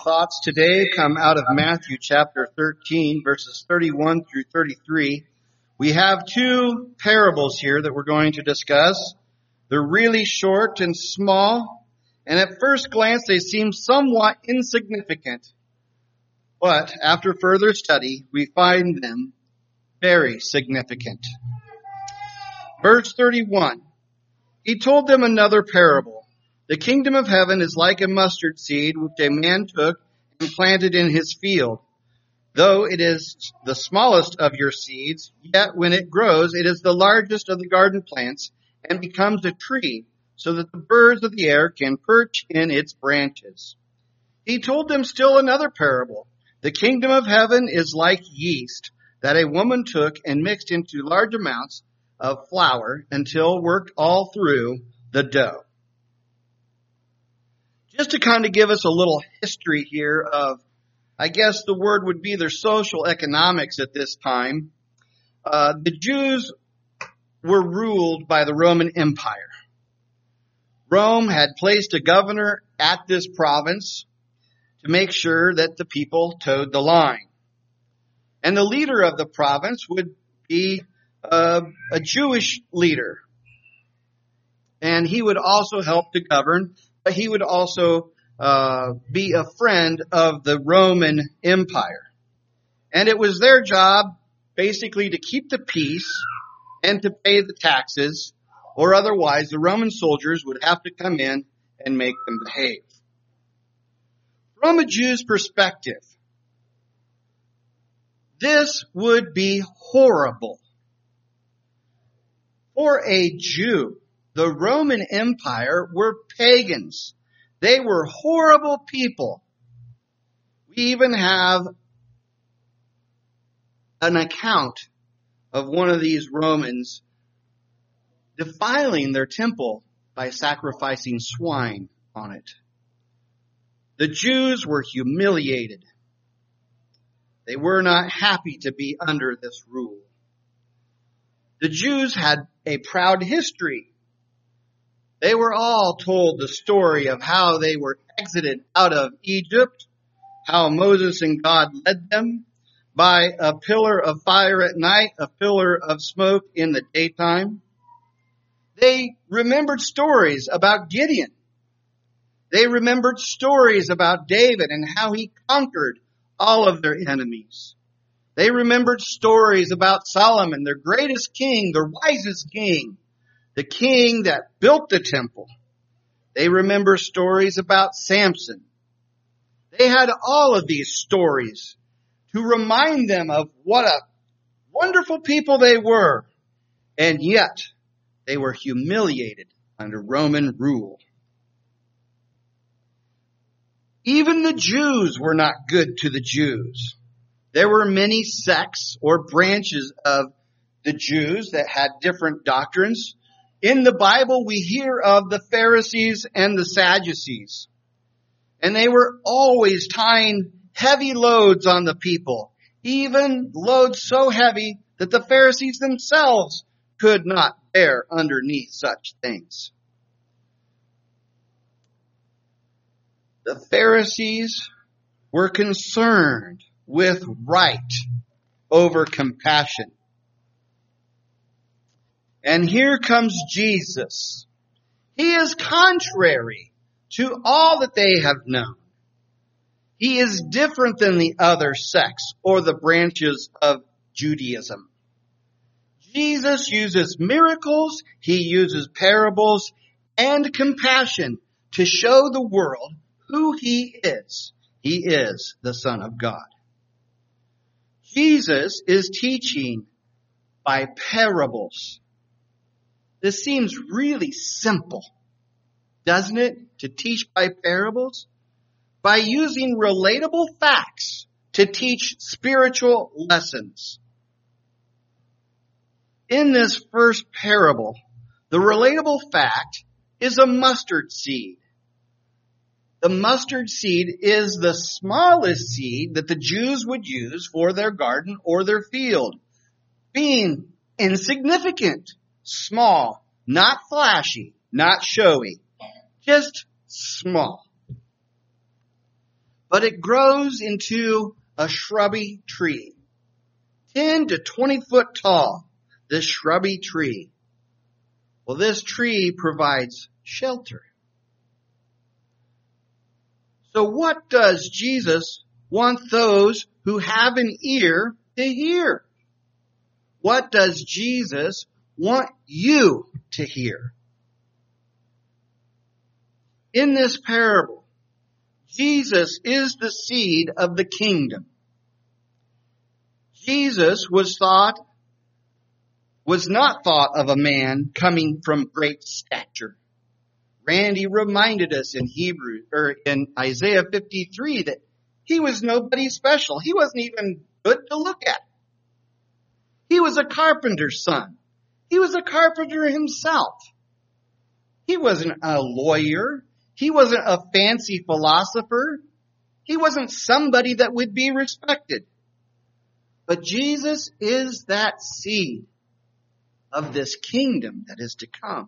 Thoughts today come out of Matthew chapter 13, verses 31 through 33. We have two parables here that we're going to discuss. They're really short and small, and at first glance they seem somewhat insignificant. But after further study, we find them very significant. Verse 31, he told them another parable. The kingdom of heaven is like a mustard seed which a man took and planted in his field. Though it is the smallest of your seeds, yet when it grows, it is the largest of the garden plants and becomes a tree, so that the birds of the air can perch in its branches. He told them still another parable. The kingdom of heaven is like yeast that a woman took and mixed into large amounts of flour until worked all through the dough. Just to kind of give us a little history here of, I guess the word would be their social economics at this time. The Jews were ruled by the Roman Empire. Rome had placed a governor at this province to make sure that the people towed the line. And the leader of the province would be a Jewish leader. And he would also help to govern, but he would also be a friend of the Roman Empire. And it was their job basically to keep the peace and to pay the taxes, or otherwise the Roman soldiers would have to come in and make them behave. From a Jew's perspective, this would be horrible. For a Jew, the Roman Empire were pagans. They were horrible people. We even have an account of one of these Romans defiling their temple by sacrificing swine on it. The Jews were humiliated. They were not happy to be under this rule. The Jews had a proud history. They were all told the story of how they were exited out of Egypt, how Moses and God led them by a pillar of fire at night, a pillar of smoke in the daytime. They remembered stories about Gideon. They remembered stories about David and how he conquered all of their enemies. They remembered stories about Solomon, their greatest king, their wisest king, the king that built the temple. They remember stories about Samson. They had all of these stories to remind them of what a wonderful people they were. And yet, they were humiliated under Roman rule. Even the Jews were not good to the Jews. There were many sects or branches of the Jews that had different doctrines. In the Bible, we hear of the Pharisees and the Sadducees. And they were always tying heavy loads on the people, even loads so heavy that the Pharisees themselves could not bear underneath such things. The Pharisees were concerned with right over compassion. And here comes Jesus. He is contrary to all that they have known. He is different than the other sects or the branches of Judaism. Jesus uses miracles, he uses parables and compassion to show the world who he is. He is the Son of God. Jesus is teaching by parables. This seems really simple, doesn't it, to teach by parables? By using relatable facts to teach spiritual lessons. In this first parable, the relatable fact is a mustard seed. The mustard seed is the smallest seed that the Jews would use for their garden or their field, being insignificant, small, not flashy, not showy, just small. but it grows into a shrubby tree. 10 to 20 foot tall, this shrubby tree. Well, this tree provides shelter. So what does Jesus want those who have an ear to hear? What does Jesus want you to hear? In this parable, Jesus is the seed of the kingdom. Jesus was not thought of a man coming from great stature. Randy reminded us in in Isaiah 53 that he was nobody special. He wasn't even good to look at. He was a carpenter's son. He was a carpenter himself. He wasn't a lawyer. He wasn't a fancy philosopher. He wasn't somebody that would be respected. But Jesus is that seed of this kingdom that is to come.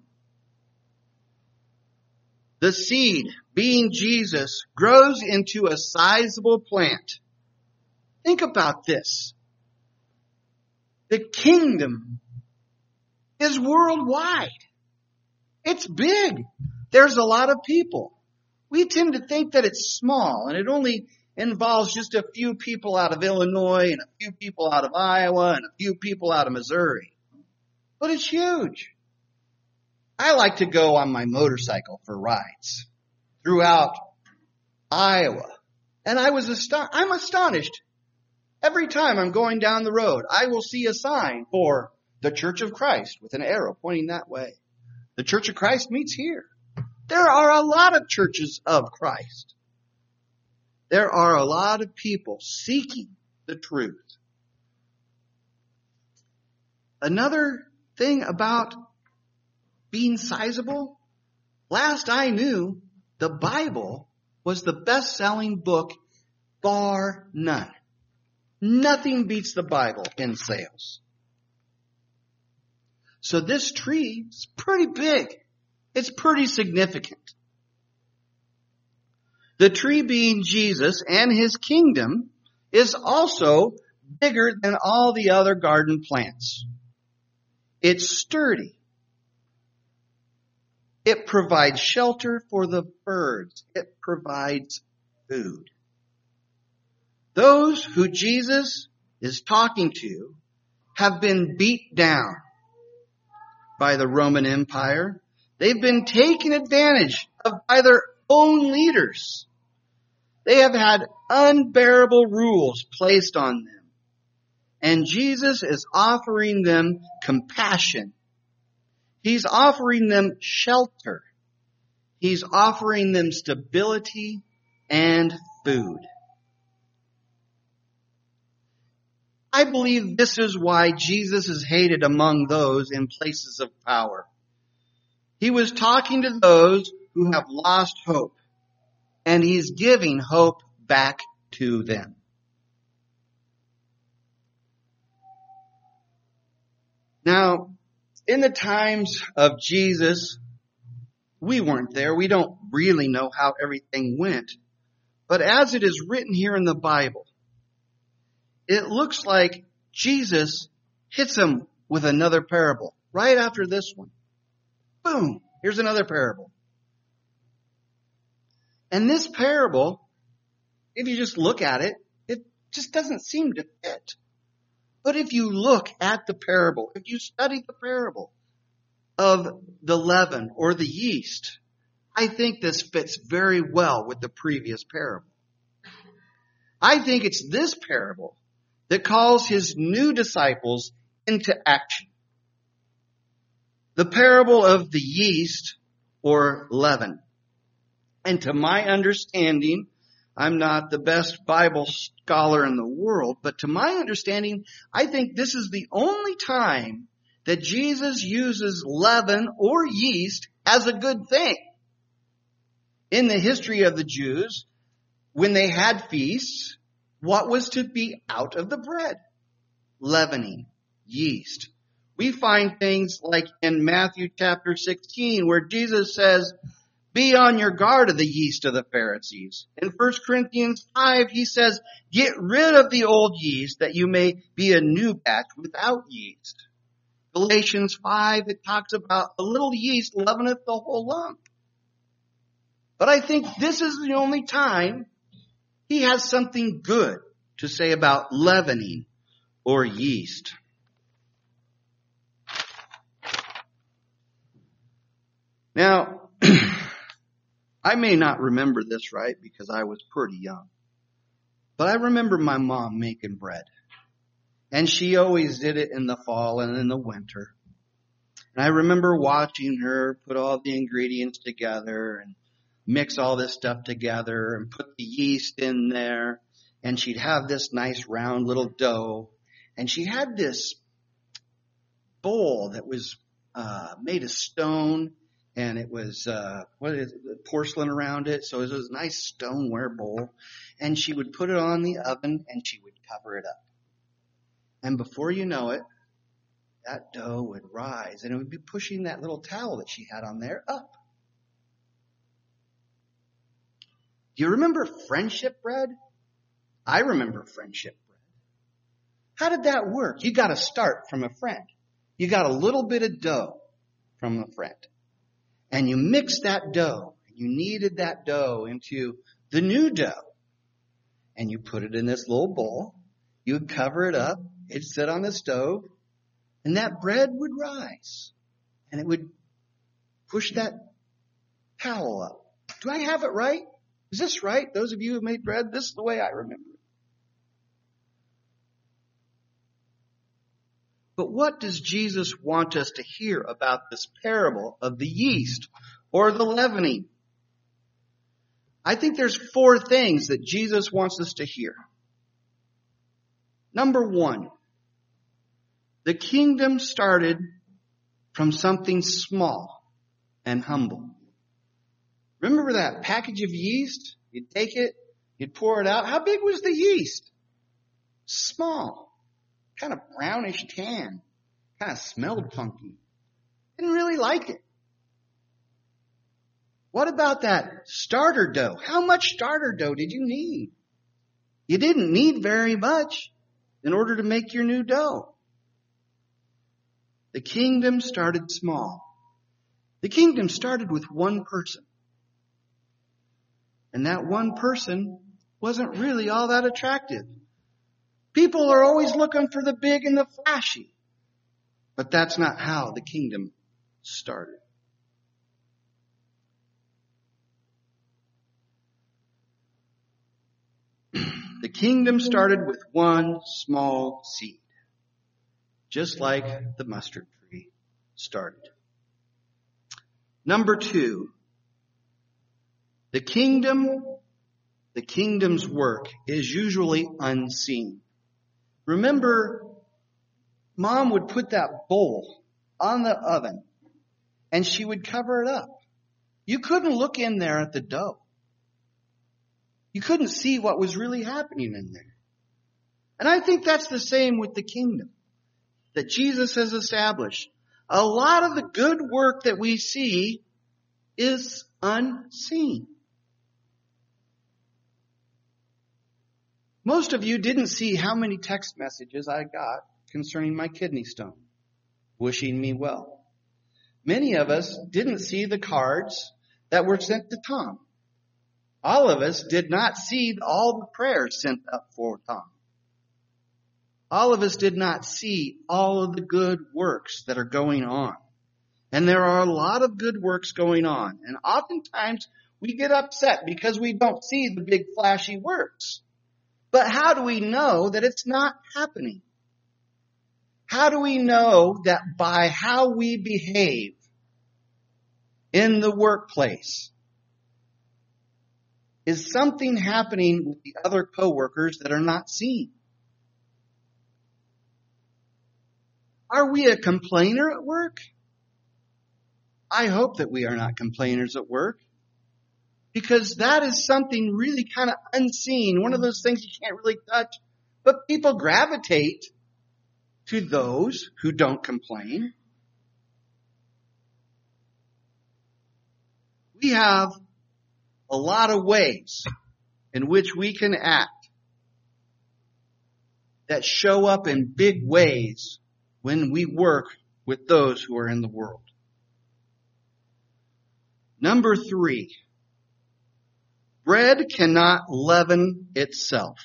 The seed, being Jesus, grows into a sizable plant. Think about this. The kingdom is worldwide. It's big. There's a lot of people. We tend to think that it's small and it only involves just a few people out of Illinois and a few people out of Iowa and a few people out of Missouri. But it's huge. I like to go on my motorcycle for rides throughout Iowa. And I'm astonished. Every time I'm going down the road, I will see a sign for the Church of Christ with an arrow pointing that way. The Church of Christ meets here. There are a lot of churches of Christ. There are a lot of people seeking the truth. Another thing about being sizable, last I knew, the Bible was the best-selling book, bar none. Nothing beats the Bible in sales. So this tree is pretty big. It's pretty significant. The tree being Jesus and his kingdom is also bigger than all the other garden plants. It's sturdy. It provides shelter for the birds. It provides food. Those who Jesus is talking to have been beat down by the Roman Empire. They've been taken advantage of by their own leaders. They have had unbearable rules placed on them. And Jesus is offering them compassion. He's offering them shelter. He's offering them stability and food. I believe this is why Jesus is hated among those in places of power. He was talking to those who have lost hope, and he's giving hope back to them. Now, in the times of Jesus, we weren't there. We don't really know how everything went. But as it is written here in the Bible, it looks like Jesus hits him with another parable right after this one. Boom, here's another parable. And this parable, if you just look at it, it just doesn't seem to fit. But if you look at the parable, if you study the parable of the leaven or the yeast, I think this fits very well with the previous parable. I think it's this parable that calls his new disciples into action. The parable of the yeast or leaven. And to my understanding, I'm not the best Bible scholar in the world, but to my understanding, I think this is the only time that Jesus uses leaven or yeast as a good thing. In the history of the Jews, when they had feasts, what was to be out of the bread? Leavening, yeast. We find things like in Matthew chapter 16 where Jesus says, Be on your guard of the yeast of the Pharisees. In 1 Corinthians 5, he says, get rid of the old yeast that you may be a new batch without yeast. Galatians 5, it talks about a little yeast leaveneth the whole lump. But I think this is the only time he has something good to say about leavening or yeast. Now, I may not remember this right because I was pretty young, but I remember my mom making bread. And she always did it in the fall and in the winter. And I remember watching her put all the ingredients together and mix all this stuff together and put the yeast in there. And she'd have this nice round little dough. And she had this bowl that was made of stone. And it was, porcelain around it. So it was a nice stoneware bowl. And she would put it on the oven and she would cover it up. And before you know it, that dough would rise and it would be pushing that little towel that she had on there up. Do you remember friendship bread? I remember friendship bread. How did that work? You got to start from a friend. You got a little bit of dough from a friend. And you mixed that dough. You kneaded that dough into the new dough. And you put it in this little bowl. You would cover it up. It'd sit on the stove. And that bread would rise. And it would push that towel up. Do I have it right? Is this right? Those of you who made bread, this is the way I remember it. But what does Jesus want us to hear about this parable of the yeast or the leavening? I think there's 4 things that Jesus wants us to hear. Number 1, the kingdom started from something small and humble. Remember that package of yeast? You'd take it, you'd pour it out. How big was the yeast? Small. Kind of brownish tan. Kind of smelled funky. Didn't really like it. What about that starter dough? How much starter dough did you need? You didn't need very much in order to make your new dough. The kingdom started small. The kingdom started with one person. And that one person wasn't really all that attractive. People are always looking for the big and the flashy. But that's not how the kingdom started. The kingdom started with one small seed. Just like the mustard tree started. Number 2. The kingdom's work is usually unseen. Remember, Mom would put that bowl on the oven and she would cover it up. You couldn't look in there at the dough. You couldn't see what was really happening in there. And I think that's the same with the kingdom that Jesus has established. A lot of the good work that we see is unseen. Most of you didn't see how many text messages I got concerning my kidney stone, wishing me well. Many of us didn't see the cards that were sent to Tom. All of us did not see all the prayers sent up for Tom. All of us did not see all of the good works that are going on. And there are a lot of good works going on. And oftentimes we get upset because we don't see the big flashy works. But how do we know that it's not happening? How do we know that by how we behave in the workplace is something happening with the other coworkers that are not seen? Are we a complainer at work? I hope that we are not complainers at work. Because that is something really kind of unseen. One of those things you can't really touch. But people gravitate to those who don't complain. We have a lot of ways in which we can act that show up in big ways when we work with those who are in the world. Number 3, bread cannot leaven itself.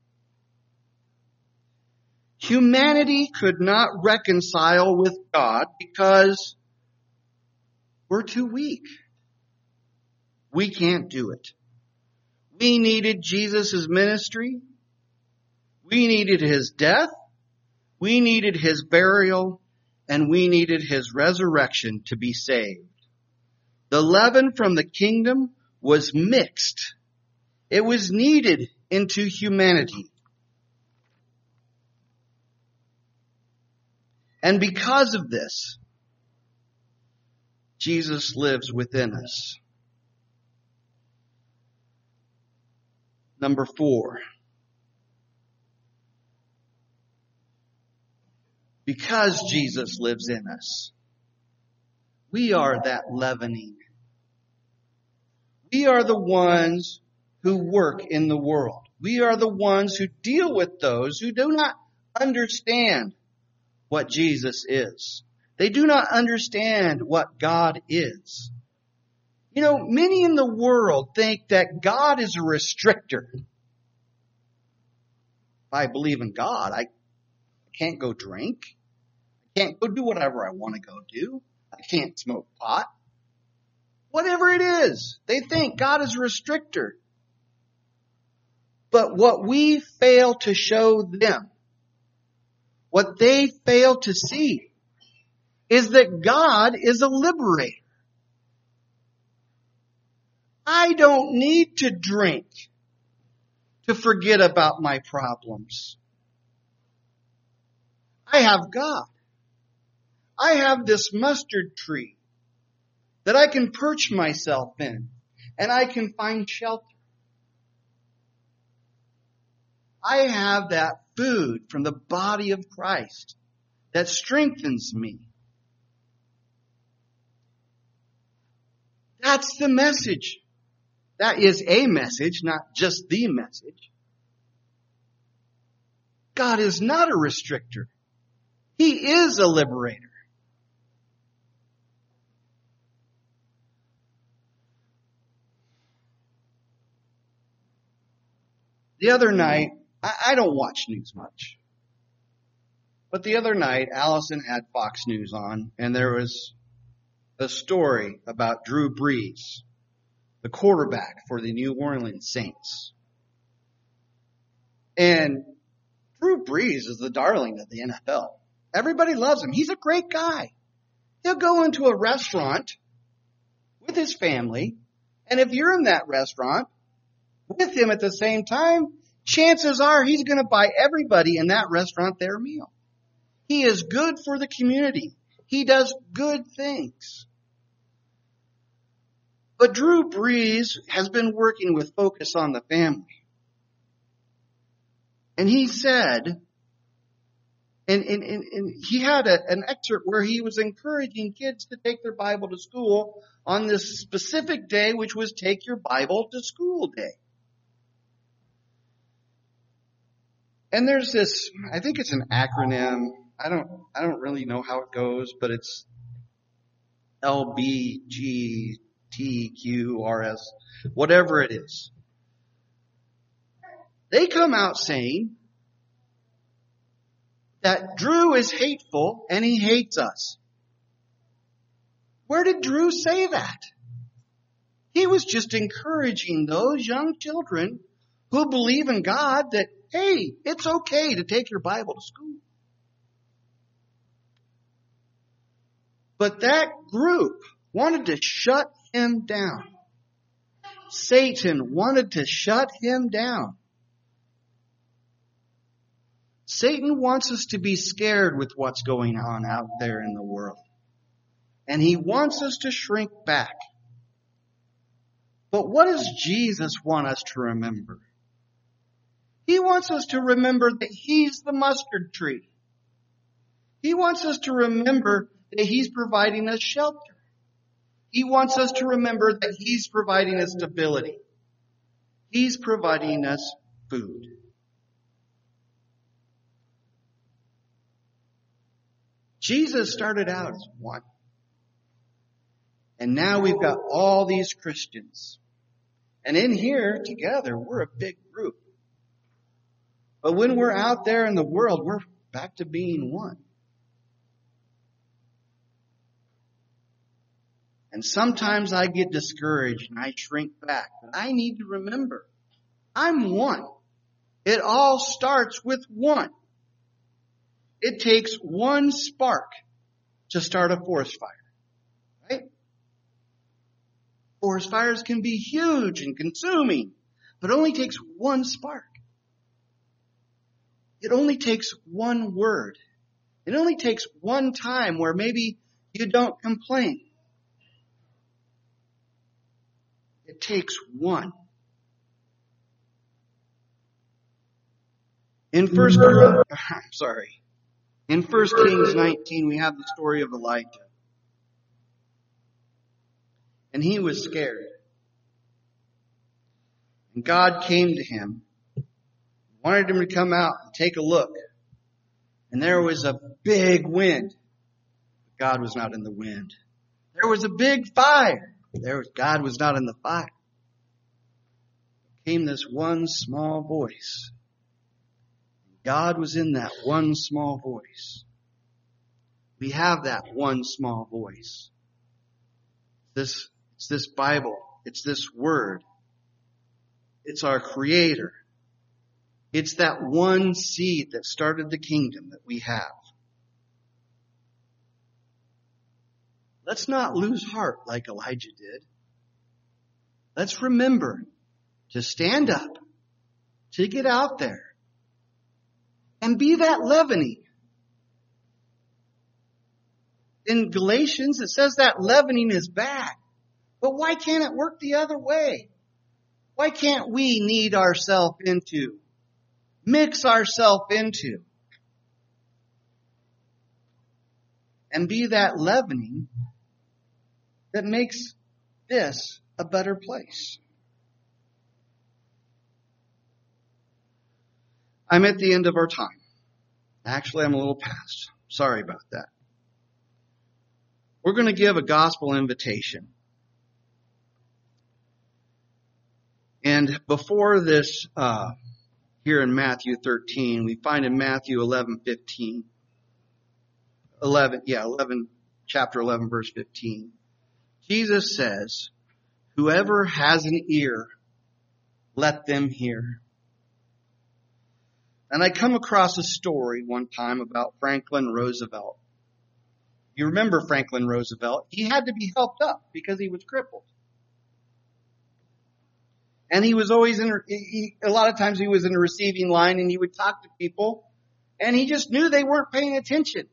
Humanity could not reconcile with God because we're too weak. We can't do it. We needed Jesus' ministry. We needed his death. We needed his burial. And we needed his resurrection to be saved. The leaven from the kingdom was mixed. It was kneaded into humanity. And because of this, Jesus lives within us. Number 4. Because Jesus lives in us, we are that leavening. We are the ones who work in the world. We are the ones who deal with those who do not understand what Jesus is. They do not understand what God is. You know, many in the world think that God is a restrictor. If I believe in God, I can't go drink. I can't go do whatever I want to go do. I can't smoke pot. Whatever it is, they think God is a restrictor. But what we fail to show them, what they fail to see, is that God is a liberator. I don't need to drink to forget about my problems. I have God. I have this mustard tree that I can perch myself in, and I can find shelter. I have that food from the body of Christ that strengthens me. That's the message. That is a message, not just the message. God is not a restrictor. He is a liberator. The other night, I don't watch news much. But the other night, Allison had Fox News on, and there was a story about Drew Brees, the quarterback for the New Orleans Saints. And Drew Brees is the darling of the NFL. Everybody loves him. He's a great guy. He'll go into a restaurant with his family, and if you're in that restaurant with him at the same time, chances are he's going to buy everybody in that restaurant their meal. He is good for the community. He does good things. But Drew Brees has been working with Focus on the Family. And he said, and he had an excerpt where he was encouraging kids to take their Bible to school on this specific day, which was Take Your Bible to School Day. And there's this, I think it's an acronym. I don't really know how it goes, but it's LBGTQRS, whatever it is. They come out saying that Drew is hateful and he hates us. Where did Drew say that? He was just encouraging those young children who believe in God that, hey, it's okay to take your Bible to school. But that group wanted to shut him down. Satan wanted to shut him down. Satan wants us to be scared with what's going on out there in the world. And he wants us to shrink back. But what does Jesus want us to remember? He wants us to remember that he's the mustard tree. He wants us to remember that he's providing us shelter. He wants us to remember that He's providing us stability. He's providing us food. Jesus started out as one. And now we've got all these Christians. And in here, together, we're a big group. But when we're out there in the world, we're back to being one. And sometimes I get discouraged and I shrink back. But I need to remember, I'm one. It all starts with one. It takes one spark to start a forest fire. Right? Forest fires can be huge and consuming, but it only takes one spark. It only takes one word. It only takes one time where maybe you don't complain. It takes one. In 1 Kings 19, we have the story of Elijah. And he was scared. And God came to him, wanted him to come out and take a look. And there was a big wind. God was not in the wind. There was a big fire. God was not in the fire. Came this one small voice. God was in that one small voice. We have that one small voice. It's this Bible. It's this Word. It's our Creator. It's that one seed that started the kingdom that we have. Let's not lose heart like Elijah did. Let's remember to stand up, to get out there, and be that leavening. In Galatians, it says that leavening is bad. But why can't it work the other way? Why can't we knead ourselves into, mix ourselves into, and be that leavening that makes this a better place? I'm at the end of our time. Actually, I'm a little past. Sorry about that. We're going to give a gospel invitation. And before this, here in Matthew 13, we find in Matthew 11, chapter 11, verse 15, Jesus says, "Whoever has an ear, let them hear." And I come across a story one time about Franklin Roosevelt. You remember Franklin Roosevelt? He had to be helped up because he was crippled. And he was always a lot of times he was in a receiving line and he would talk to people and he just knew they weren't paying attention.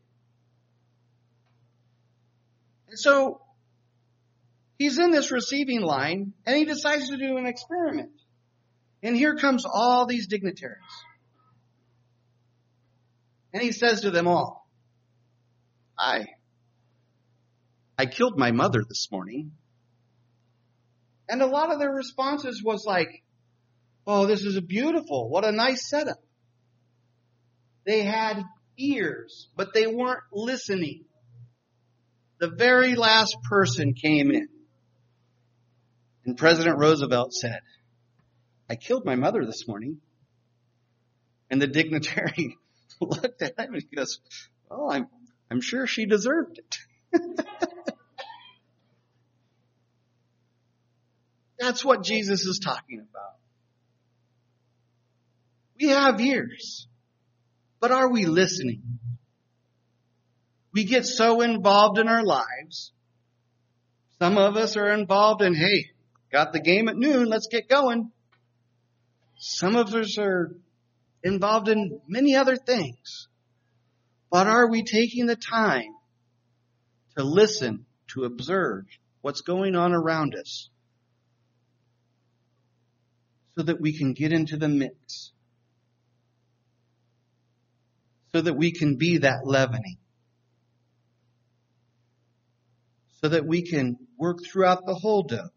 And so he's in this receiving line and he decides to do an experiment. And here comes all these dignitaries. And he says to them all, I killed my mother this morning. And a lot of their responses was like, "Oh, this is beautiful. What a nice setup." They had ears, but they weren't listening. The very last person came in. And President Roosevelt said, "I killed my mother this morning." And the dignitary looked at him and he goes, "Well, I'm sure she deserved it." That's what Jesus is talking about. We have ears, but are we listening? We get so involved in our lives. Some of us are involved in, hey, got the game at noon, let's get going. Some of us are involved in many other things. But are we taking the time to listen, to observe what's going on around us so that we can get into the mix, so that we can be that leavening, so that we can work throughout the whole dough.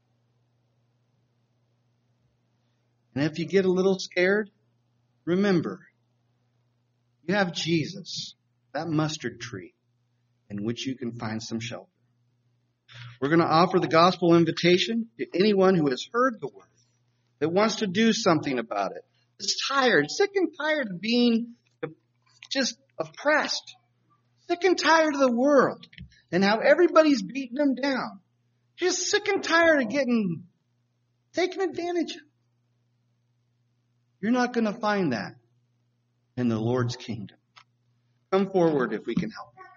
And if you get a little scared, remember, you have Jesus, that mustard tree, in which you can find some shelter. We're going to offer the gospel invitation to anyone who has heard the word, that wants to do something about it, is tired, sick and tired of being just oppressed, sick and tired of the world and how everybody's beating them down, just sick and tired of getting taken advantage of. You're not going to find that in the Lord's kingdom. Come forward if we can help.